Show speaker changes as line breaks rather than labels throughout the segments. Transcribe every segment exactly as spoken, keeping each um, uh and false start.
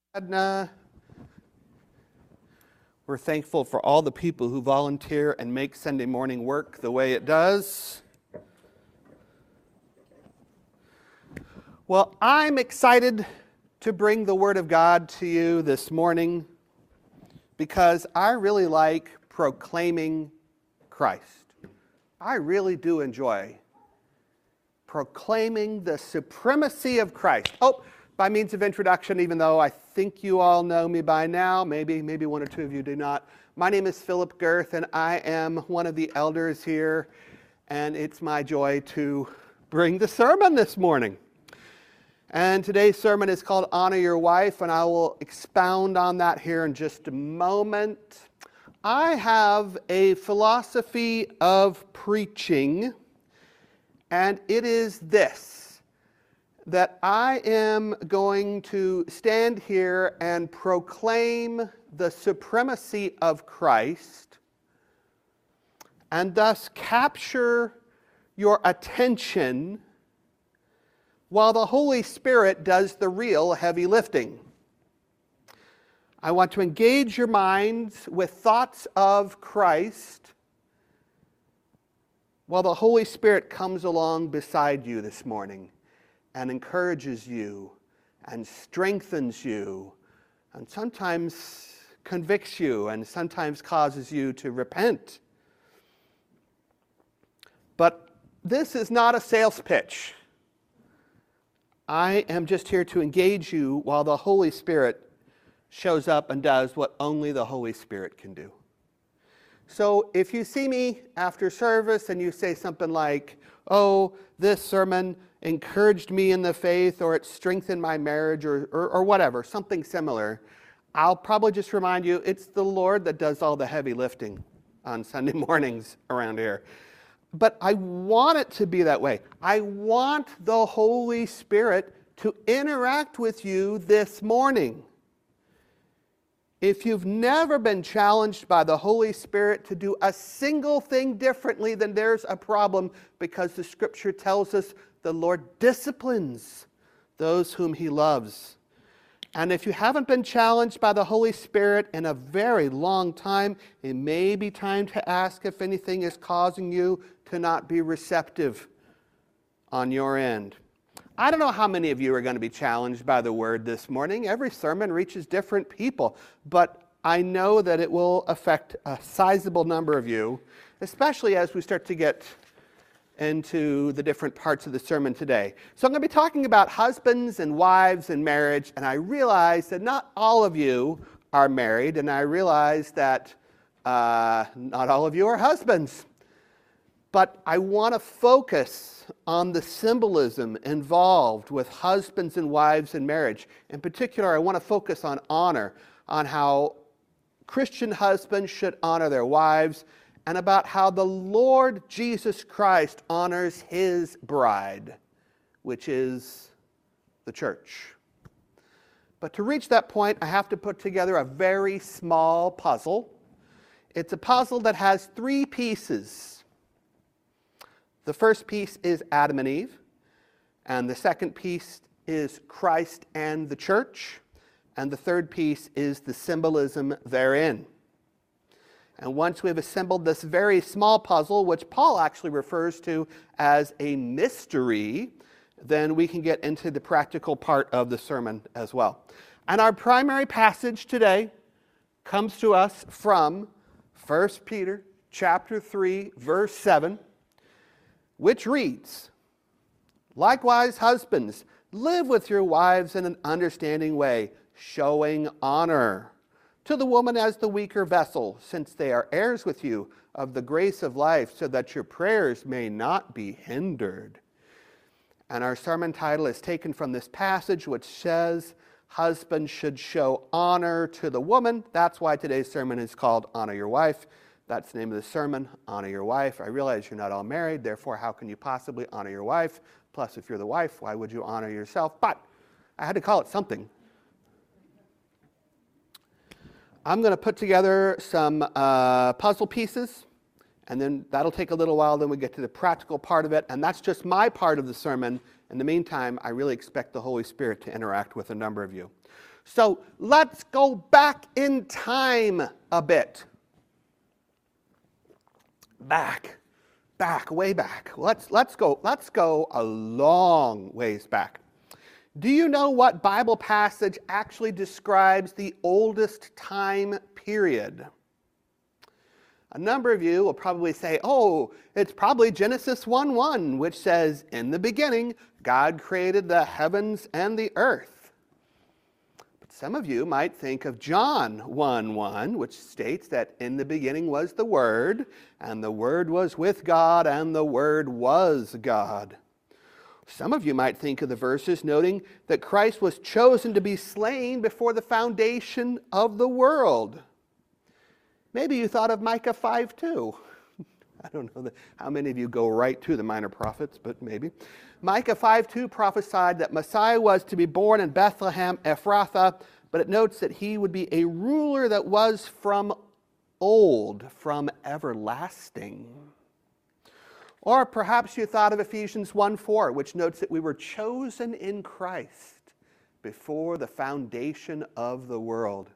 Edna. We're thankful for all the people who volunteer and make Sunday morning work the way it does. Well, I'm excited to bring the Word of God to you this morning because I really like proclaiming Christ. I really do enjoy proclaiming the supremacy of Christ. Oh, by means of introduction, even though I think you all know me by now, maybe maybe one or two of you do not. My name is Philip Girth, and I am one of the elders here, and it's my joy to bring the sermon this morning. And today's sermon is called Honor Your Wife, and I will expound on that here in just a moment. I have a philosophy of preaching, and it is this, that I am going to stand here and proclaim the supremacy of Christ and thus capture your attention while the Holy Spirit does the real heavy lifting. I want to engage your minds with thoughts of Christ while the Holy Spirit comes along beside you this morning and encourages you and strengthens you and sometimes convicts you and sometimes causes you to repent. But this is not a sales pitch. I am just here to engage you while the Holy Spirit shows up and does what only the Holy Spirit can do. So if you see me after service and you say something like, oh, this sermon encouraged me in the faith, or it strengthened my marriage, or, or, or whatever, something similar, I'll probably just remind you, it's the Lord that does all the heavy lifting on Sunday mornings around here. But I want it to be that way. I want the Holy Spirit to interact with you this morning. If you've never been challenged by the Holy Spirit to do a single thing differently, then there's a problem, because the Scripture tells us the Lord disciplines those whom He loves. And if you haven't been challenged by the Holy Spirit in a very long time, it may be time to ask if anything is causing you to not be receptive on your end. I don't know how many of you are going to be challenged by the Word this morning. Every sermon reaches different people, but I know that it will affect a sizable number of you, especially as we start to get into the different parts of the sermon today. So I'm going to be talking about husbands and wives and marriage, and I realize that not all of you are married, and I realize that uh, not all of you are husbands. But I want to focus on the symbolism involved with husbands and wives in marriage. In particular, I want to focus on honor, on how Christian husbands should honor their wives, and about how the Lord Jesus Christ honors His bride, which is the church. But to reach that point, I have to put together a very small puzzle. It's a puzzle that has three pieces. The first piece is Adam and Eve, and the second piece is Christ and the church, and the third piece is the symbolism therein. And once we've assembled this very small puzzle, which Paul actually refers to as a mystery, then we can get into the practical part of the sermon as well. And our primary passage today comes to us from First Peter chapter three, verse seven, which reads, "Likewise, husbands, live with your wives in an understanding way, showing honor to the woman as the weaker vessel, since they are heirs with you of the grace of life, so that your prayers may not be hindered." And our sermon title is taken from this passage, which says, husbands should show honor to the woman. That's why today's sermon is called Honor Your Wife. That's the name of the sermon, Honor Your Wife. I realize you're not all married, therefore how can you possibly honor your wife? Plus, if you're the wife, why would you honor yourself? But I had to call it something. I'm going to put together some uh, puzzle pieces, and then that'll take a little while. Then we get to the practical part of it, and that's just my part of the sermon. In the meantime, I really expect the Holy Spirit to interact with a number of you. So let's go back in time a bit. Back, back, way back. Let's, let's, go, let's go a long ways back. Do you know what Bible passage actually describes the oldest time period? A number of you will probably say, oh, it's probably Genesis one one, which says, in the beginning, God created the heavens and the earth. But some of you might think of John one one, which states that in the beginning was the Word, and the Word was with God, and the Word was God. Some of you might think of the verses noting that Christ was chosen to be slain before the foundation of the world. Maybe you thought of Micah five two. I don't know how many of you go right to the minor prophets, but maybe. Micah five two prophesied that Messiah was to be born in Bethlehem, Ephrathah, but it notes that he would be a ruler that was from old, from everlasting. Or perhaps you thought of Ephesians one four, which notes that we were chosen in Christ before the foundation of the world.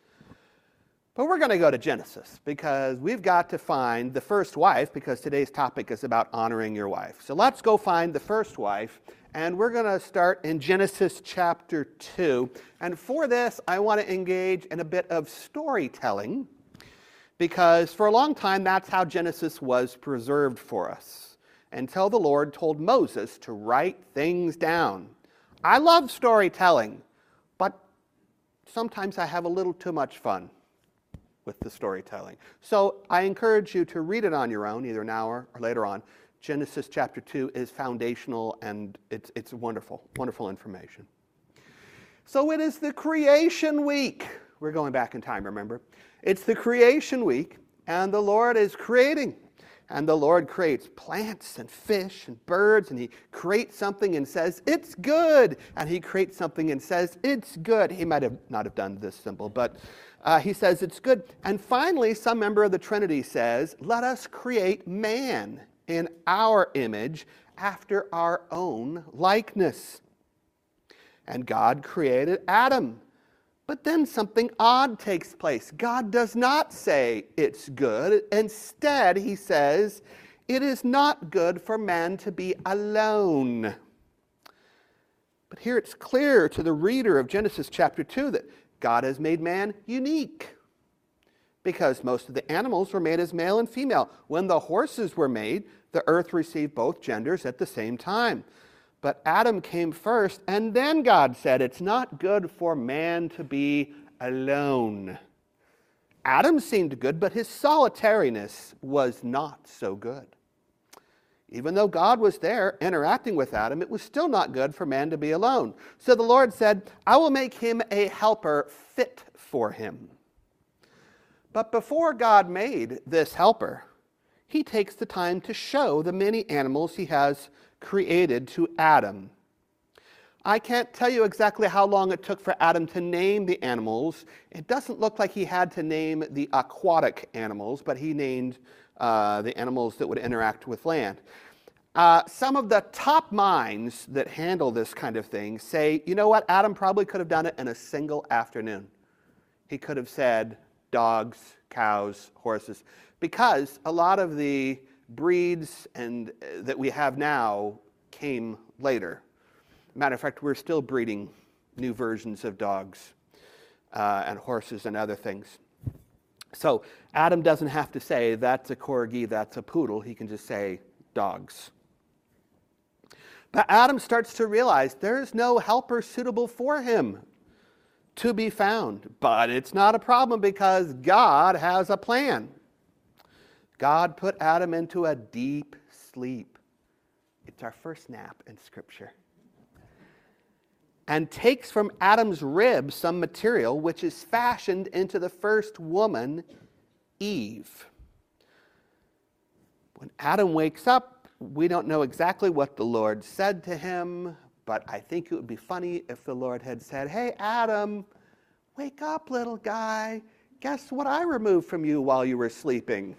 But we're going to go to Genesis because we've got to find the first wife, because today's topic is about honoring your wife. So let's go find the first wife, and we're going to start in Genesis chapter two. And for this, I want to engage in a bit of storytelling, because for a long time, that's how Genesis was preserved for us, until the Lord told Moses to write things down. I love storytelling, but sometimes I have a little too much fun with the storytelling. So I encourage you to read it on your own, either now or, or later on. Genesis chapter two is foundational, and it's, it's wonderful, wonderful information. So it is the creation week. We're going back in time, remember? It's the creation week, and the Lord is creating. And the Lord creates plants and fish and birds, and he creates something and says, it's good. And he creates something and says, it's good. He might have not have done this simple, but uh, he says it's good. And finally, some member of the Trinity says, let us create man in our image after our own likeness. And God created Adam. But then something odd takes place. God does not say it's good. Instead, he says, it is not good for man to be alone. But here it's clear to the reader of Genesis chapter two that God has made man unique, because most of the animals were made as male and female. When the horses were made, the earth received both genders at the same time. But Adam came first, and then God said, it's not good for man to be alone. Adam seemed good, but his solitariness was not so good. Even though God was there interacting with Adam, it was still not good for man to be alone. So the Lord said, I will make him a helper fit for him. But before God made this helper, he takes the time to show the many animals he has created to Adam. I can't tell you exactly how long it took for Adam to name the animals. It doesn't look like he had to name the aquatic animals, but he named uh, the animals that would interact with land. Uh, some of the top minds that handle this kind of thing say, you know what, Adam probably could have done it in a single afternoon. He could have said dogs, cows, horses, because a lot of the breeds and uh, that we have now came later. Matter of fact, we're still breeding new versions of dogs uh, and horses and other things. So Adam doesn't have to say, that's a corgi, that's a poodle. He can just say, dogs. But Adam starts to realize there's no helper suitable for him to be found. But it's not a problem because God has a plan. God put Adam into a deep sleep. It's our first nap in Scripture. And takes from Adam's rib some material which is fashioned into the first woman, Eve. When Adam wakes up, we don't know exactly what the Lord said to him, but I think it would be funny if the Lord had said, hey, Adam, wake up, little guy. Guess what I removed from you while you were sleeping?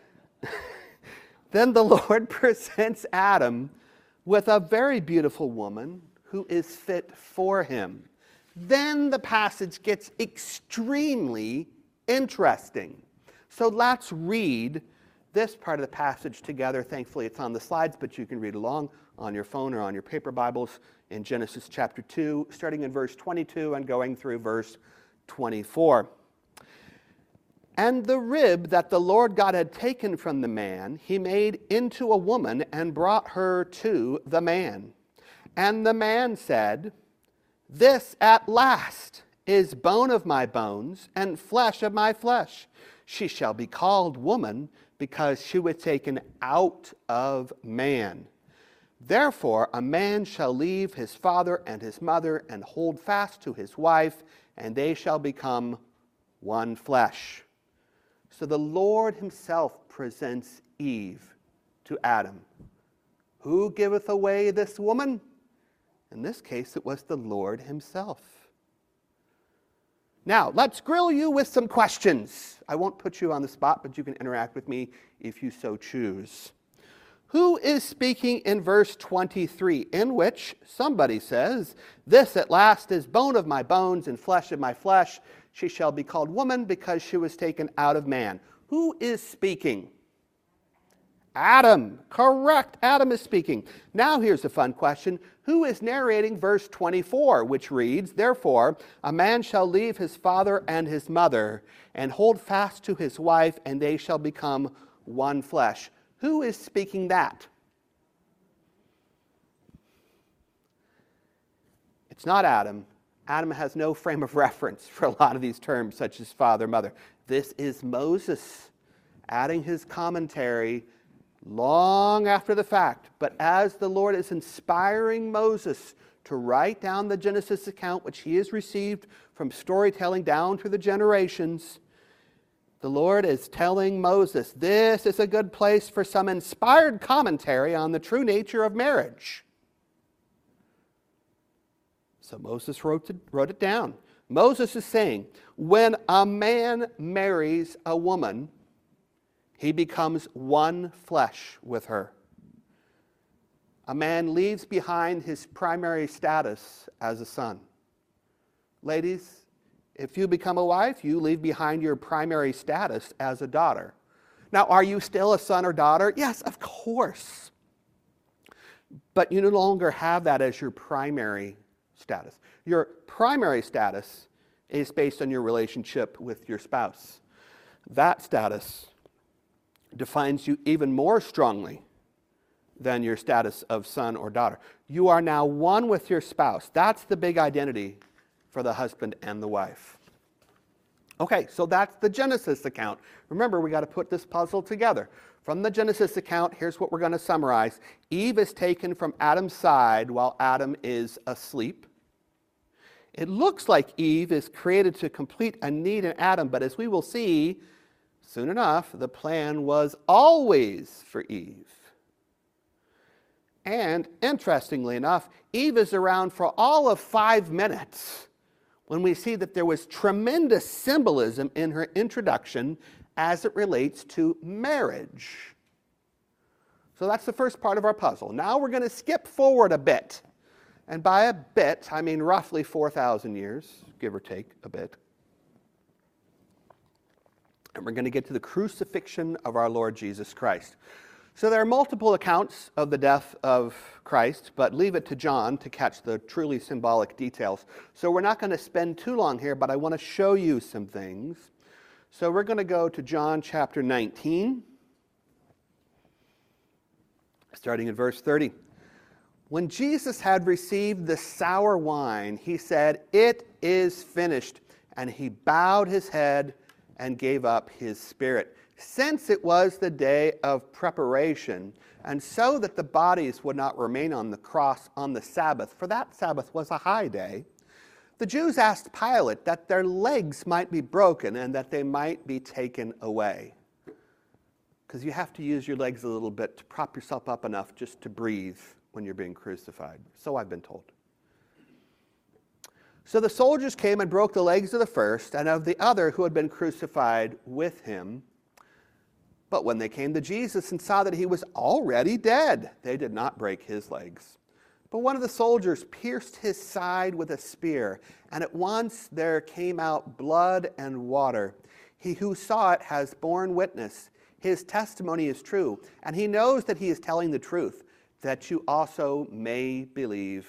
Then the Lord presents Adam with a very beautiful woman who is fit for him. then the passage gets extremely interesting. So let's read this part of the passage together. Thankfully, it's on the slides, but you can read along on your phone or on your paper Bibles in Genesis chapter two, starting in verse twenty-two and going through verse twenty-four. And the rib that the Lord God had taken from the man, he made into a woman and brought her to the man. And the man said, "This at last is bone of my bones and flesh of my flesh. She shall be called woman, because she was taken out of man. Therefore a man shall leave his father and his mother and hold fast to his wife, and they shall become one flesh." So the Lord himself presents Eve to Adam. Who giveth away this woman? In this case, it was the Lord himself. Now, let's grill you with some questions. I won't put you on the spot, but you can interact with me if you so choose. Who is speaking in verse twenty-three, in which somebody says, "This at last is bone of my bones and flesh of my flesh. She shall be called woman, because she was taken out of man"? Who is speaking? Adam. Correct. Adam is speaking. Now here's a fun question. Who is narrating verse twenty-four, which reads, "Therefore a man shall leave his father and his mother and hold fast to his wife, and they shall become one flesh"? Who is speaking that? It's not Adam. Adam has no frame of reference for a lot of these terms, such as father, mother. This is Moses adding his commentary long after the fact. But as the Lord is inspiring Moses to write down the Genesis account, which he has received from storytelling down through the generations, the Lord is telling Moses, this is a good place for some inspired commentary on the true nature of marriage. So Moses wrote it, wrote it down. Moses is saying, when a man marries a woman, he becomes one flesh with her. A man leaves behind his primary status as a son. Ladies, if you become a wife, you leave behind your primary status as a daughter. Now, are you still a son or daughter? Yes, of course. But you no longer have that as your primary status. Your primary status is based on your relationship with your spouse. That status defines you even more strongly than your status of son or daughter. You are now one with your spouse. That's the big identity for the husband and the wife. Okay, so that's the Genesis account. Remember, we got to put this puzzle together. From the Genesis account, here's what we're going to summarize. Eve is taken from Adam's side while Adam is asleep. It looks like Eve is created to complete a need in Adam, but as we will see soon enough, the plan was always for Eve. And interestingly enough, Eve is around for all of five minutes when we see that there was tremendous symbolism in her introduction as it relates to marriage. So that's the first part of our puzzle. Now we're going to skip forward a bit. And by a bit, I mean roughly four thousand years, give or take a bit. And we're going to get to the crucifixion of our Lord Jesus Christ. So there are multiple accounts of the death of Christ, but leave it to John to catch the truly symbolic details. So we're not going to spend too long here, but I want to show you some things. So we're going to go to John chapter nineteen, starting at verse thirty. When Jesus had received the sour wine, he said, "It is finished." And he bowed his head and gave up his spirit. Since it was the day of preparation, and so that the bodies would not remain on the cross on the Sabbath, for that Sabbath was a high day, the Jews asked Pilate that their legs might be broken and that they might be taken away. Because you have to use your legs a little bit to prop yourself up enough just to breathe when you're being crucified. So I've been told. So the soldiers came and broke the legs of the first and of the other who had been crucified with him. But when they came to Jesus and saw that he was already dead, they did not break his legs. But one of the soldiers pierced his side with a spear, and at once there came out blood and water. He who saw it has borne witness. His testimony is true, and he knows that he is telling the truth, that you also may believe.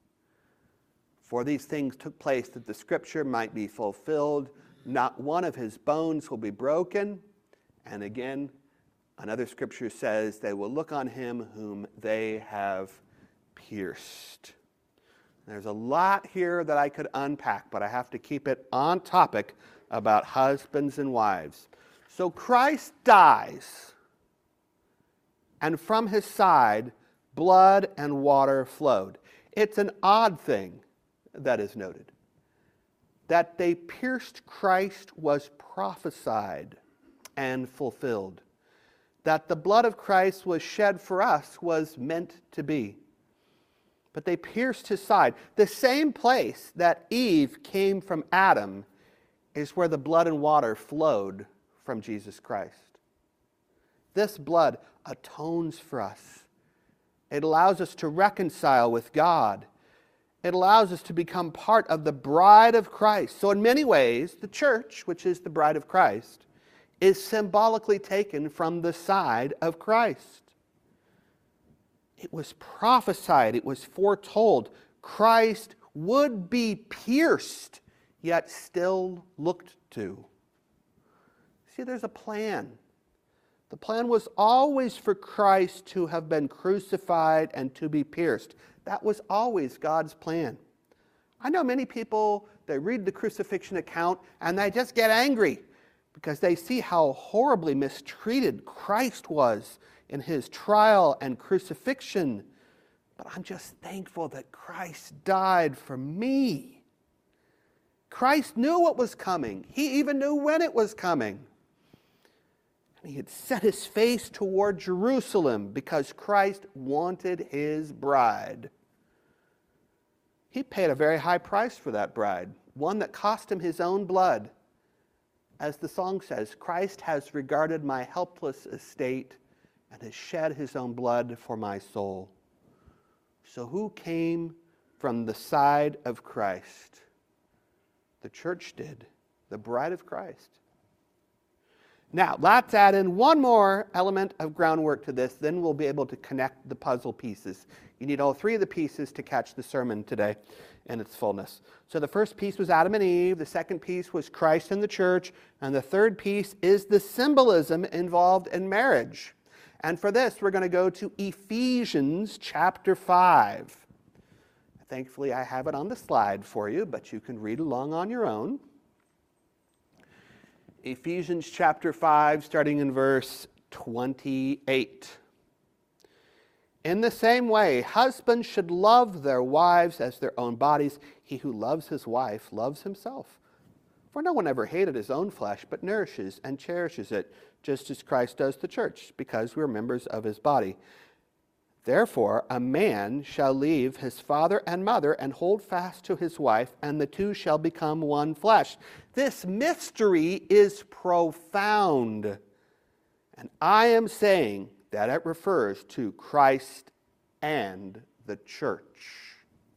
For these things took place that the scripture might be fulfilled. Not one of his bones will be broken. And again, another scripture says, they will look on him whom they have pierced. There's a lot here that I could unpack, but I have to keep it on topic about husbands and wives. So Christ dies, and from his side, blood and water flowed. It's an odd thing that is noted. That they pierced Christ was prophesied and fulfilled. That the blood of Christ was shed for us was meant to be. But they pierced his side. The same place that Eve came from Adam is where the blood and water flowed from Jesus Christ. This blood atones for us. It allows us to reconcile with God. It allows us to become part of the bride of Christ. So in many ways, the church, which is the bride of Christ, is symbolically taken from the side of Christ. It was prophesied, it was foretold. Christ would be pierced, yet still looked to. See, there's a plan. The plan was always for Christ to have been crucified and to be pierced. That was always God's plan. I know many people, they read the crucifixion account and they just get angry because they see how horribly mistreated Christ was in his trial and crucifixion. But I'm just thankful that Christ died for me. Christ knew what was coming. He even knew when it was coming. And he had set his face toward Jerusalem because Christ wanted his bride. He paid a very high price for that bride, one that cost him his own blood. As the song says, Christ has regarded my helpless estate and has shed his own blood for my soul. So who came from the side of Christ? The church did, the bride of Christ. Now, let's add in one more element of groundwork to this, then we'll be able to connect the puzzle pieces. You need all three of the pieces to catch the sermon today in its fullness. So the first piece was Adam and Eve, the second piece was Christ and the church, and the third piece is the symbolism involved in marriage. And for this, we're going to go to Ephesians chapter five. Thankfully, I have it on the slide for you, but you can read along on your own. Ephesians chapter five, starting in verse twenty-eight. In the same way, husbands should love their wives as their own bodies. He who loves his wife loves himself. For no one ever hated his own flesh, but nourishes and cherishes it, just as Christ does the church, because we are members of his body. Therefore, a man shall leave his father and mother and hold fast to his wife, and the two shall become one flesh. This mystery is profound. And I am saying that it refers to Christ and the church.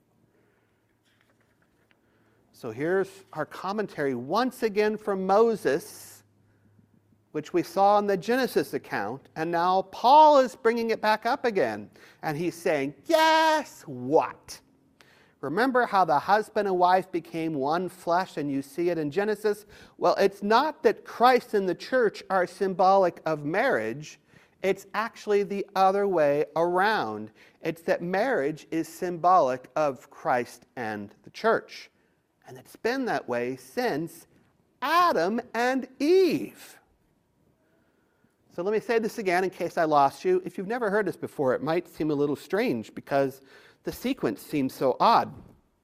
So here's our commentary once again from Moses, which we saw in the Genesis account, and now Paul is bringing it back up again. And he's saying, guess what? Remember how the husband and wife became one flesh, and you see it in Genesis? Well, it's not that Christ and the church are symbolic of marriage. It's actually the other way around. It's that marriage is symbolic of Christ and the church. And it's been that way since Adam and Eve. So let me say this again in case I lost you. If you've never heard this before, it might seem a little strange because the sequence seems so odd.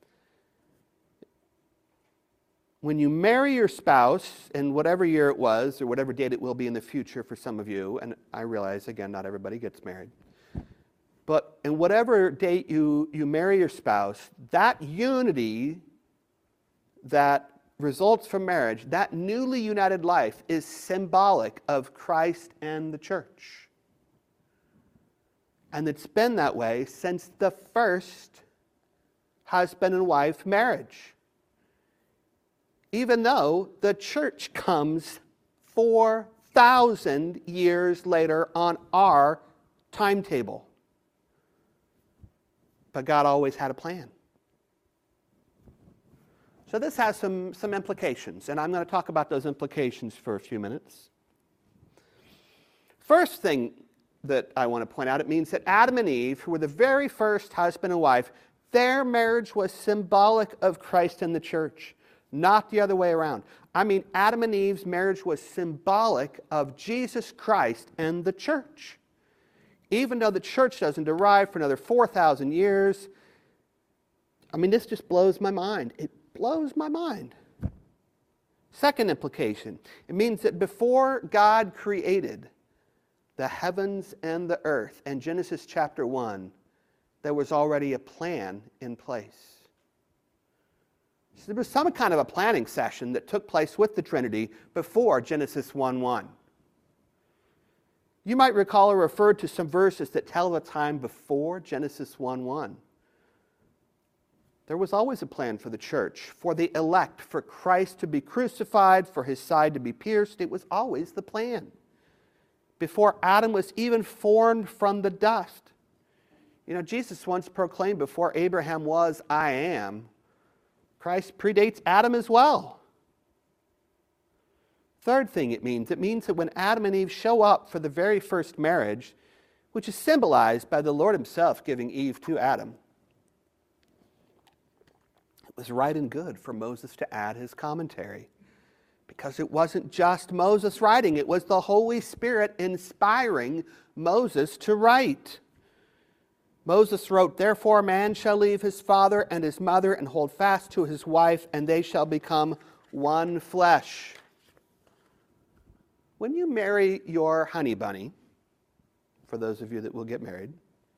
When you marry your spouse, in whatever year it was, or whatever date it will be in the future for some of you, and I realize, again, not everybody gets married, but in whatever date you, you marry your spouse, that unity that results from marriage, that newly united life is symbolic of Christ and the church. And it's been that way since the first husband and wife marriage. Even though the church comes four thousand years later on our timetable. But God always had a plan. So this has some, some implications, and I'm going to talk about those implications for a few minutes. First thing that I want to point out, it means that Adam and Eve, who were the very first husband and wife, their marriage was symbolic of Christ and the church, not the other way around. I mean, Adam and Eve's marriage was symbolic of Jesus Christ and the church. Even though the church doesn't arrive for another four thousand years, I mean, this just blows my mind. It blows my mind. Second implication, it means that before God created the heavens and the earth, in Genesis chapter one, there was already a plan in place. So there was some kind of a planning session that took place with the Trinity before Genesis one one. You might recall or refer to some verses that tell of a time before Genesis one one. There was always a plan for the church, for the elect, for Christ to be crucified, for his side to be pierced. It was always the plan. Before Adam was even formed from the dust. You know, Jesus once proclaimed, before Abraham was, I am. Christ predates Adam as well. Third thing it means, it means that when Adam and Eve show up for the very first marriage, which is symbolized by the Lord himself giving Eve to Adam, it was right and good for Moses to add his commentary. Because it wasn't just Moses writing, it was the Holy Spirit inspiring Moses to write. Moses wrote, therefore a man shall leave his father and his mother and hold fast to his wife, and they shall become one flesh. When you marry your honey bunny, for those of you that will get married,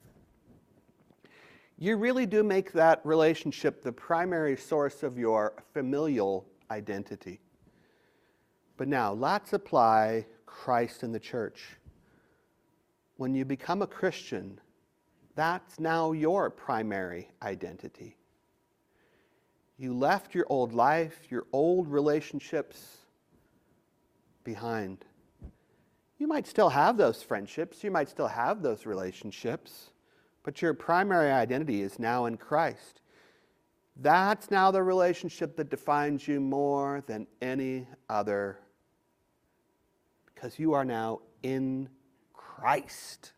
you really do make that relationship the primary source of your familial identity. But now, let's apply Christ in the church. When you become a Christian, that's now your primary identity. You left your old life, your old relationships behind. You might still have those friendships, you might still have those relationships, but your primary identity is now in Christ. That's now the relationship that defines you more than any other, because you are now in Christ.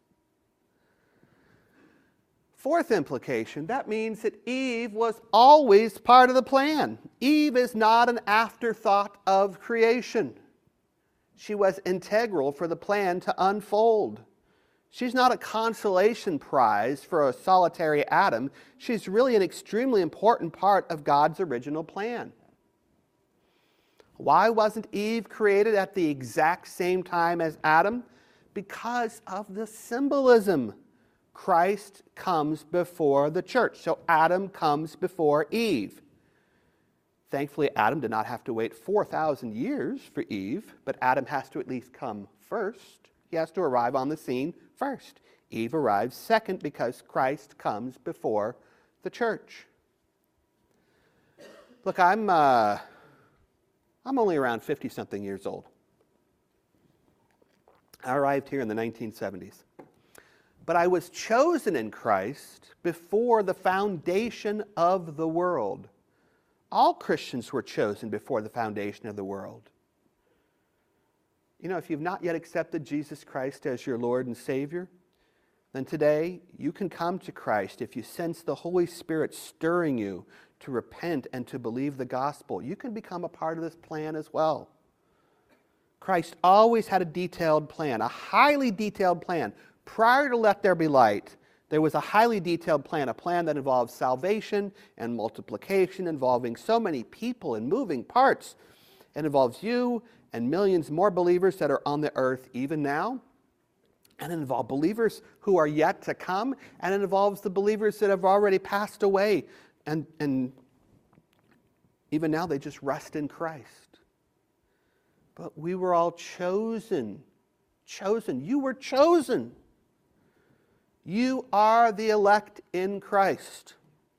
Fourth implication, that means that Eve was always part of the plan. Eve is not an afterthought of creation. She was integral for the plan to unfold. She's not a consolation prize for a solitary Adam. She's really an extremely important part of God's original plan. Why wasn't Eve created at the exact same time as Adam? Because of the symbolism. Christ comes before the church. So Adam comes before Eve. Thankfully, Adam did not have to wait four thousand years for Eve, but Adam has to at least come first. He has to arrive on the scene first. Eve arrives second because Christ comes before the church. Look, I'm, uh, I'm only around fifty-something years old. I arrived here in the nineteen seventies. But I was chosen in Christ before the foundation of the world. All Christians were chosen before the foundation of the world. You know, if you've not yet accepted Jesus Christ as your Lord and Savior, then today you can come to Christ if you sense the Holy Spirit stirring you to repent and to believe the gospel. You can become a part of this plan as well. Christ always had a detailed plan, a highly detailed plan. Prior to Let There Be Light, there was a highly detailed plan, a plan that involved salvation and multiplication, involving so many people and moving parts. It involves you and millions more believers that are on the earth even now. And it involves believers who are yet to come. And it involves the believers that have already passed away. And, and even now they just rest in Christ. But we were all chosen. Chosen. You were chosen. You are the elect in Christ.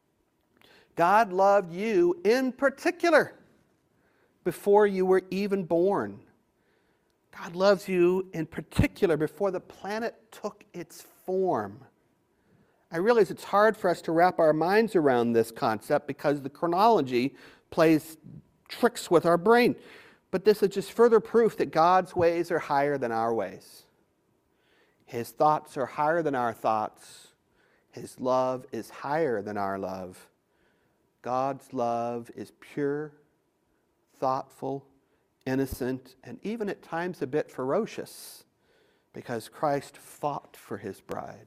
God loved you in particular before you were even born. God loves you in particular before the planet took its form. I realize it's hard for us to wrap our minds around this concept because the chronology plays tricks with our brain. But this is just further proof that God's ways are higher than our ways. His thoughts are higher than our thoughts. His love is higher than our love. God's love is pure, thoughtful, innocent, and even at times a bit ferocious because Christ fought for his bride.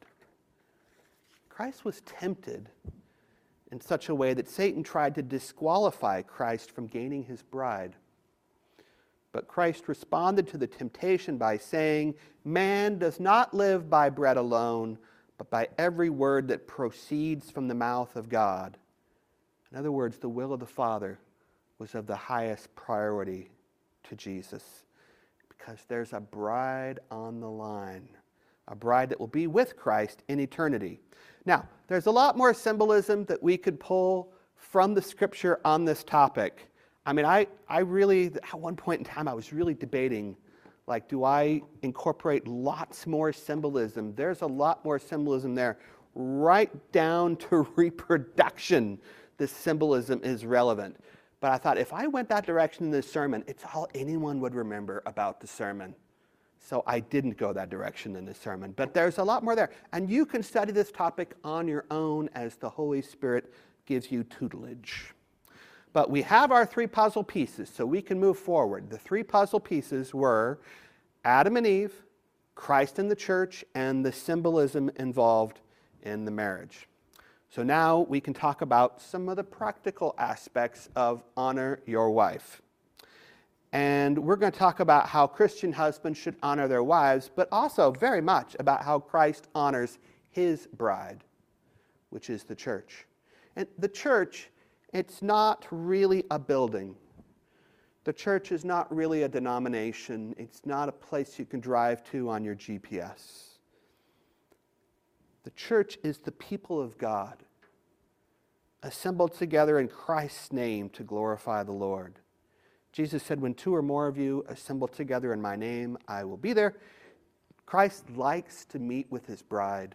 Christ was tempted in such a way that Satan tried to disqualify Christ from gaining his bride. But Christ responded to the temptation by saying, "Man does not live by bread alone, but by every word that proceeds from the mouth of God." In other words, the will of the Father was of the highest priority to Jesus because there's a bride on the line, a bride that will be with Christ in eternity. Now, there's a lot more symbolism that we could pull from the Scripture on this topic. I mean, I, I really, at one point in time, I was really debating, like, do I incorporate lots more symbolism? There's a lot more symbolism there, right down to reproduction. This symbolism is relevant. But I thought, if I went that direction in this sermon, it's all anyone would remember about the sermon. So I didn't go that direction in this sermon. But there's a lot more there. And you can study this topic on your own as the Holy Spirit gives you tutelage. But we have our three puzzle pieces, so we can move forward. The three puzzle pieces were Adam and Eve, Christ and the church, and the symbolism involved in the marriage. So now we can talk about some of the practical aspects of honor your wife. And we're going to talk about how Christian husbands should honor their wives, but also very much about how Christ honors his bride, which is the church. And the church, it's not really a building. The church is not really a denomination. It's not a place you can drive to on your G P S. The church is the people of God, assembled together in Christ's name to glorify the Lord. Jesus said, when two or more of you assemble together in my name, I will be there. Christ likes to meet with his bride.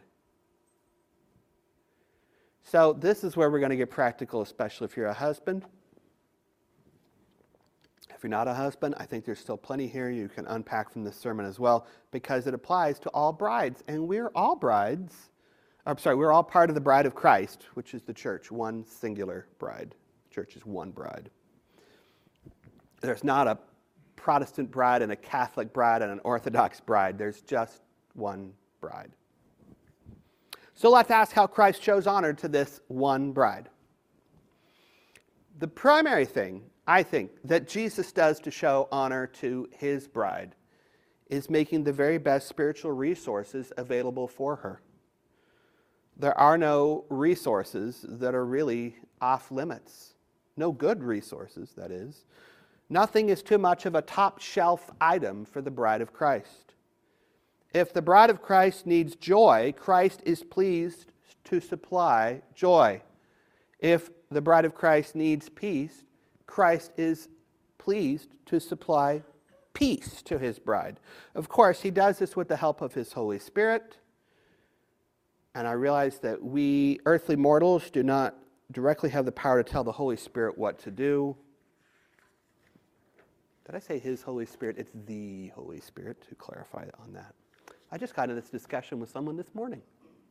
So this is where we're going to get practical, especially if you're a husband. If you're not a husband, I think there's still plenty here you can unpack from this sermon as well, because it applies to all brides. And we're all brides. I'm sorry, we're all part of the bride of Christ, which is the church, one singular bride. The church is one bride. There's not a Protestant bride and a Catholic bride and an Orthodox bride. There's just one bride. So let's ask how Christ shows honor to this one bride. The primary thing, I think, that Jesus does to show honor to his bride is making the very best spiritual resources available for her. There are no resources that are really off limits. No good resources, that is. Nothing is too much of a top-shelf item for the bride of Christ. If the bride of Christ needs joy, Christ is pleased to supply joy. If the bride of Christ needs peace, Christ is pleased to supply peace to his bride. Of course, he does this with the help of his Holy Spirit. And I realize that we earthly mortals do not directly have the power to tell the Holy Spirit what to do. Did I say his Holy Spirit? It's the Holy Spirit, to clarify on that. I just got into this discussion with someone this morning.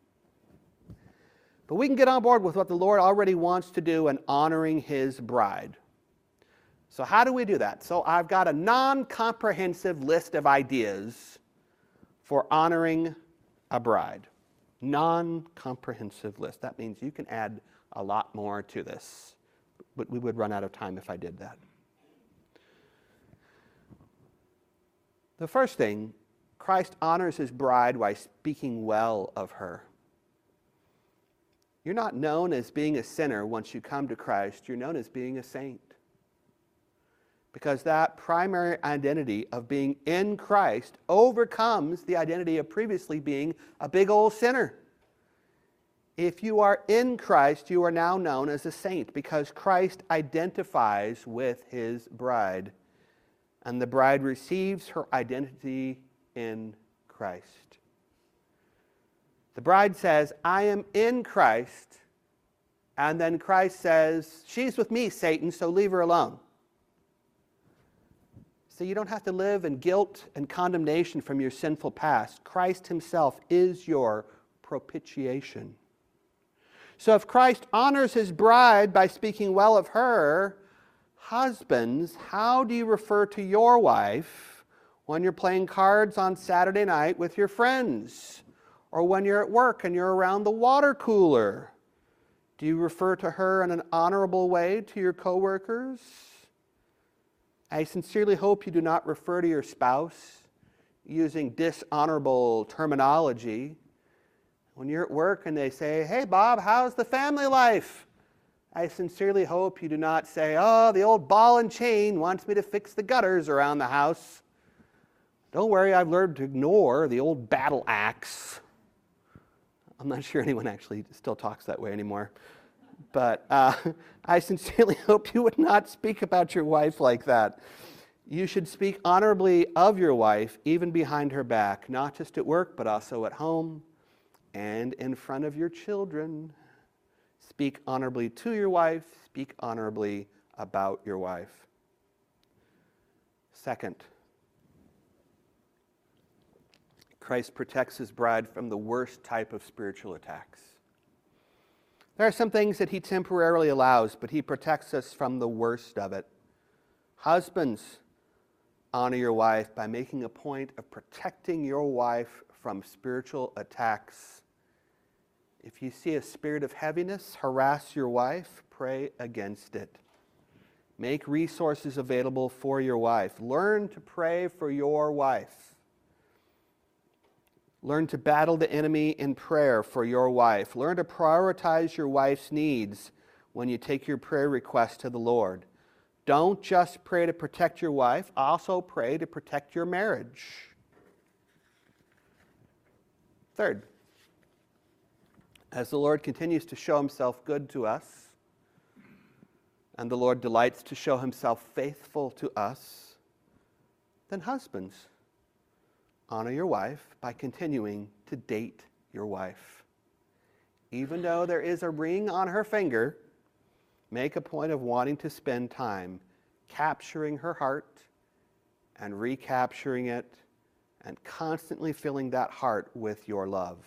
But we can get on board with what the Lord already wants to do in honoring his bride. So how do we do that? So I've got a non-comprehensive list of ideas for honoring a bride. Non-comprehensive list. That means you can add a lot more to this. But we would run out of time if I did that. The first thing, Christ honors his bride by speaking well of her. You're not known as being a sinner once you come to Christ. You're known as being a saint. Because that primary identity of being in Christ overcomes the identity of previously being a big old sinner. If you are in Christ, you are now known as a saint because Christ identifies with his bride, and the bride receives her identity in Christ. The bride says, I am in Christ, and then Christ says, she's with me, Satan, so leave her alone. So you don't have to live in guilt and condemnation from your sinful past. Christ himself is your propitiation. So if Christ honors his bride by speaking well of her, husbands, how do you refer to your wife when you're playing cards on Saturday night with your friends? Or when you're at work and you're around the water cooler? Do you refer to her in an honorable way to your coworkers? I sincerely hope you do not refer to your spouse using dishonorable terminology. When you're at work and they say, hey Bob, how's the family life? I sincerely hope you do not say, oh, the old ball and chain wants me to fix the gutters around the house. Don't worry, I've learned to ignore the old battle axe. I'm not sure anyone actually still talks that way anymore. But uh, I sincerely hope you would not speak about your wife like that. You should speak honorably of your wife, even behind her back, not just at work, but also at home and in front of your children. Speak honorably to your wife. Speak honorably about your wife. Second, Christ protects his bride from the worst type of spiritual attacks. There are some things that he temporarily allows, but he protects us from the worst of it. Husbands, honor your wife by making a point of protecting your wife from spiritual attacks. If you see a spirit of heaviness harass your wife, pray against it. Make resources available for your wife. Learn to pray for your wife. Learn to battle the enemy in prayer for your wife. Learn to prioritize your wife's needs when you take your prayer request to the Lord. Don't just pray to protect your wife, also pray to protect your marriage. Third, as the Lord continues to show himself good to us, and the Lord delights to show himself faithful to us, then husbands, honor your wife by continuing to date your wife. Even though there is a ring on her finger, make a point of wanting to spend time capturing her heart and recapturing it and constantly filling that heart with your love.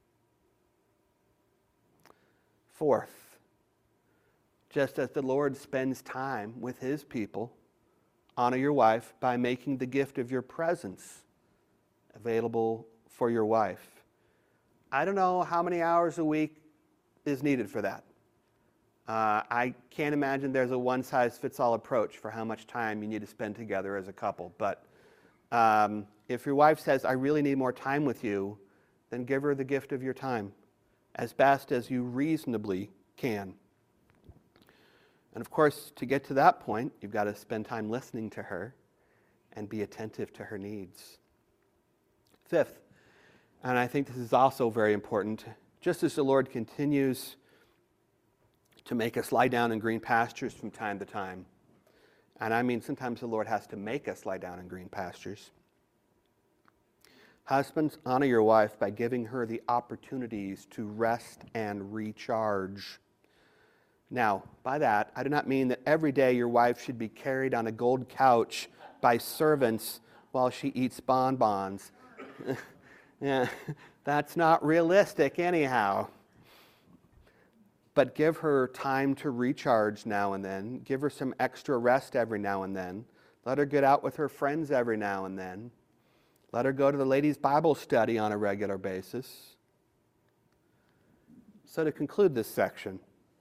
Fourth, just as the Lord spends time with his people, honor your wife by making the gift of your presence available for your wife. I don't know how many hours a week is needed for that. Uh, I can't imagine there's a one-size-fits-all approach for how much time you need to spend together as a couple. But um, if your wife says, I really need more time with you, then give her the gift of your time as best as you reasonably can. And of course, to get to that point, you've got to spend time listening to her and be attentive to her needs. Fifth, and I think this is also very important, just as the Lord continues to make us lie down in green pastures from time to time, and I mean sometimes the Lord has to make us lie down in green pastures. Husbands, honor your wife by giving her the opportunities to rest and recharge. Now, by that, I do not mean that every day your wife should be carried on a gold couch by servants while she eats bonbons. Yeah, that's not realistic anyhow. But give her time to recharge now and then. Give her some extra rest every now and then. Let her get out with her friends every now and then. Let her go to the ladies' Bible study on a regular basis. So to conclude this section,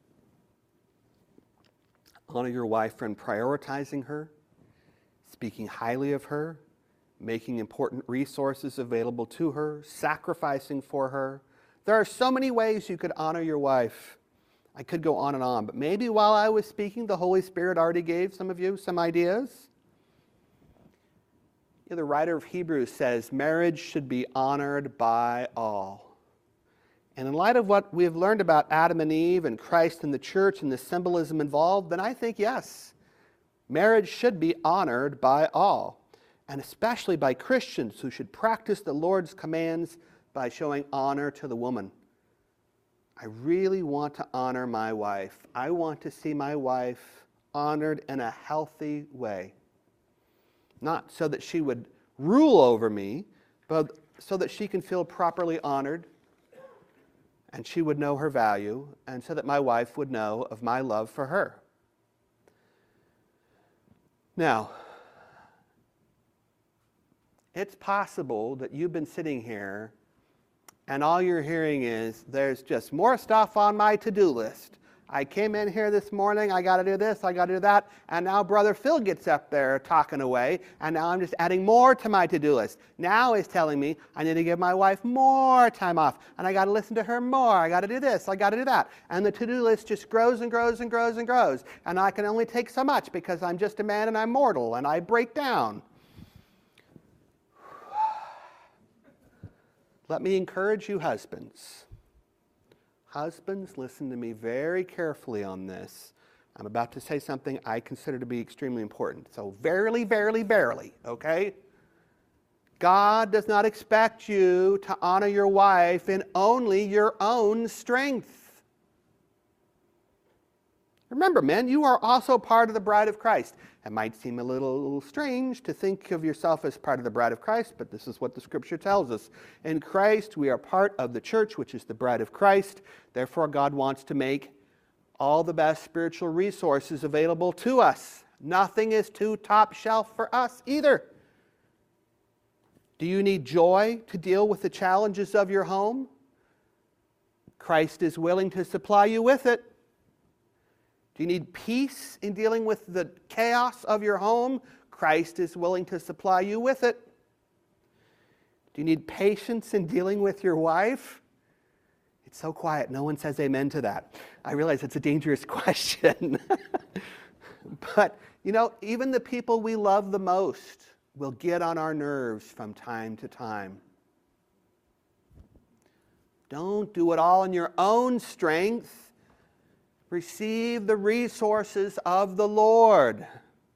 honor your wife in prioritizing her, speaking highly of her, making important resources available to her, sacrificing for her. There are so many ways you could honor your wife. I could go on and on, but maybe while I was speaking, the Holy Spirit already gave some of you some ideas. You know, the writer of Hebrews says, marriage should be honored by all. And in light of what we have learned about Adam and Eve and Christ and the church and the symbolism involved, then I think, yes, marriage should be honored by all, and especially by Christians who should practice the Lord's commands by showing honor to the woman. I really want to honor my wife. I want to see my wife honored in a healthy way. Not so that she would rule over me, but so that she can feel properly honored and she would know her value, and so that my wife would know of my love for her. Now, it's possible that you've been sitting here and all you're hearing is, there's just more stuff on my to-do list. I came in here this morning, I got to do this, I got to do that, and now Brother Phil gets up there talking away, and now I'm just adding more to my to-do list. Now he's telling me I need to give my wife more time off, and I got to listen to her more, I got to do this, I got to do that. And the to-do list just grows and grows and grows and grows, and I can only take so much because I'm just a man and I'm mortal, and I break down. Let me encourage you, husbands. Husbands, listen to me very carefully on this. I'm about to say something I consider to be extremely important. So verily, verily, verily, okay? God does not expect you to honor your wife in only your own strength. Remember, men, you are also part of the bride of Christ. It might seem a little strange to think of yourself as part of the bride of Christ, but this is what the Scripture tells us. In Christ, we are part of the church, which is the bride of Christ. Therefore, God wants to make all the best spiritual resources available to us. Nothing is too top shelf for us either. Do you need joy to deal with the challenges of your home? Christ is willing to supply you with it. Do you need peace in dealing with the chaos of your home? Christ is willing to supply you with it. Do you need patience in dealing with your wife? It's so quiet. No one says amen to that. I realize it's a dangerous question. But, you know, even the people we love the most will get on our nerves from time to time. Don't do it all in your own strength. Receive the resources of the Lord.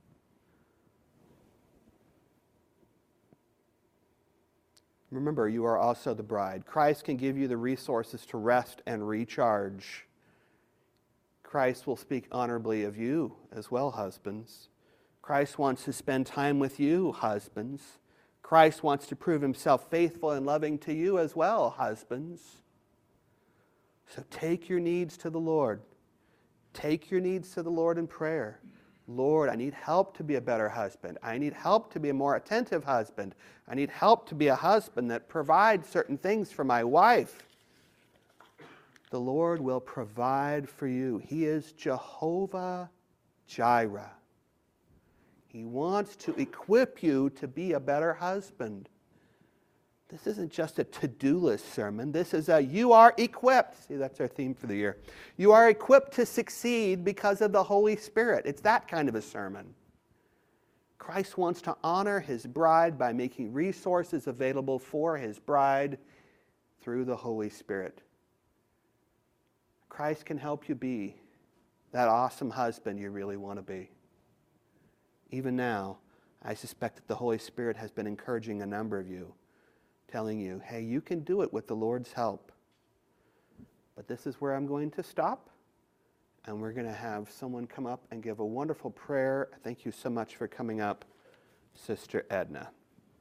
Remember, you are also the bride. Christ can give you the resources to rest and recharge. Christ will speak honorably of you as well, husbands. Christ wants to spend time with you, husbands. Christ wants to prove himself faithful and loving to you as well, husbands. So take your needs to the Lord. Take your needs to the Lord in prayer. Lord, I need help to be a better husband. I need help to be a more attentive husband. I need help to be a husband that provides certain things for my wife. The Lord will provide for you. He is Jehovah Jireh. He wants to equip you to be a better husband. This isn't just a to-do list sermon. This is a you are equipped. See, that's our theme for the year. You are equipped to succeed because of the Holy Spirit. It's that kind of a sermon. Christ wants to honor his bride by making resources available for his bride through the Holy Spirit. Christ can help you be that awesome husband you really want to be. Even now, I suspect that the Holy Spirit has been encouraging a number of you, telling you, hey, you can do it with the Lord's help. But this is where I'm going to stop, and we're going to have someone come up and give a wonderful prayer. Thank you so much for coming up, Sister Edna.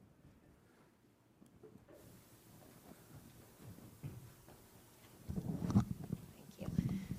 Thank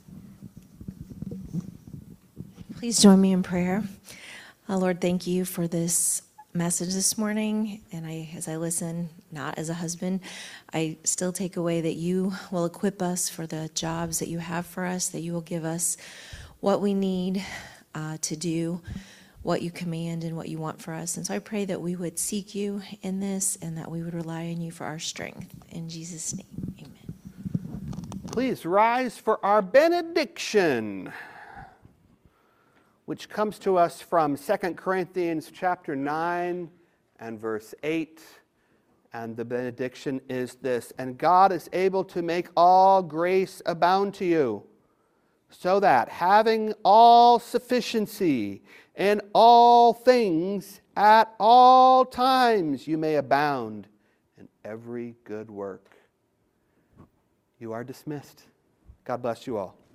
you. Please join me in prayer. Uh, Lord, thank you for this message this morning, and I, as I listen, not as a husband, I still take away that you will equip us for the jobs that you have for us, that you will give us what we need uh, to do, what you command and what you want for us. And so I pray that we would seek you in this and that we would rely on you for our strength. In Jesus' name, amen.
Please rise for our benediction, which comes to us from Second Corinthians chapter nine and verse eight. And the benediction is this: and God is able to make all grace abound to you, so that, having all sufficiency in all things at all times, you may abound in every good work. You are dismissed. God bless you all.